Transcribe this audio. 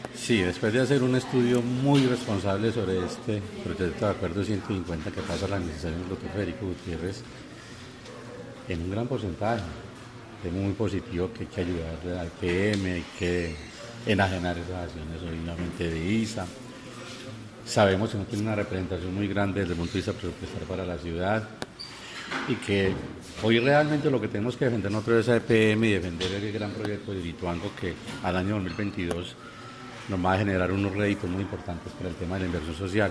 Sí, después de hacer un estudio muy responsable sobre este proyecto de acuerdo 150 que pasa la administración del doctor Federico Gutiérrez, en un gran porcentaje, es muy positivo que hay que ayudar al PM, hay que enajenar esas acciones obviamente de ISA. Sabemos que no tiene una representación muy grande desde el punto de vista presupuestal para la ciudad y que hoy realmente lo que tenemos que defender nosotros es a EPM y defender el gran proyecto de Lituango que al año 2022 nos va a generar unos réditos muy importantes para el tema de la inversión social.